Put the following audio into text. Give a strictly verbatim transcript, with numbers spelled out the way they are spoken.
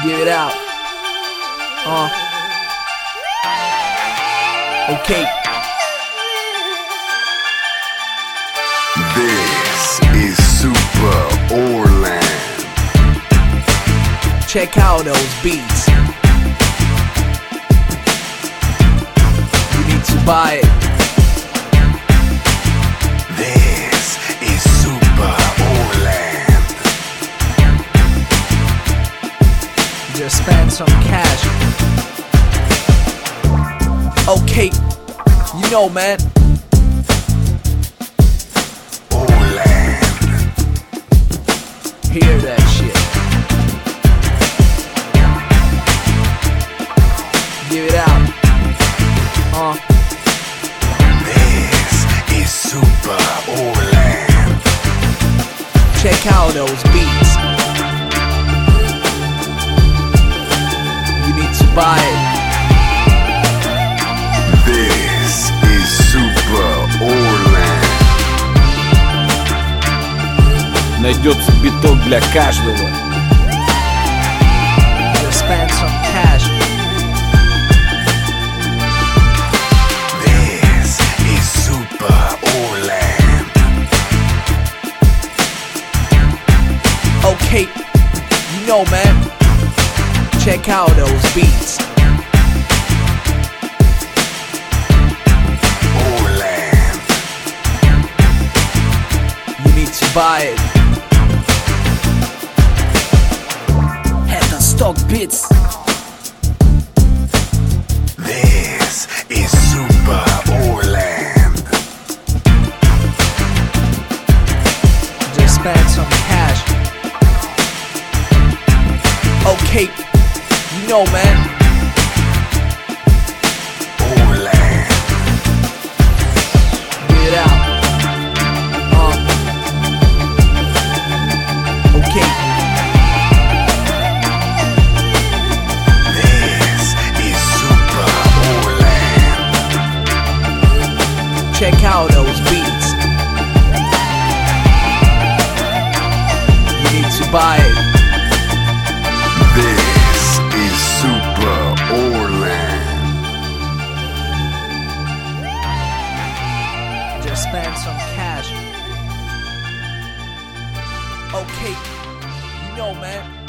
Give it out. Uh. Okay. This is Super Orland. Check out those beats. You need to buy it. This is Super Orland. Just spend some cash. Okay, you know, man. Orland. Hear that shit. Give it out. Uh. This is Super Orland. Check out those beats. You need to buy it. This is Super Orland. Найдется биток для каждого. Just spend some cash. This is Super Orland. Okay, you know, man. Check out those beats. Orland. You need to buy it. Это Stock Beats. This is Super Orland. Just spend some cash. Okay, you know, man. Orland. Get it out. Uh. Okay. This is Super Orland. Check out those beats. You need to buy it. This is Super Orland. Just spend some cash. Okay, you know, man.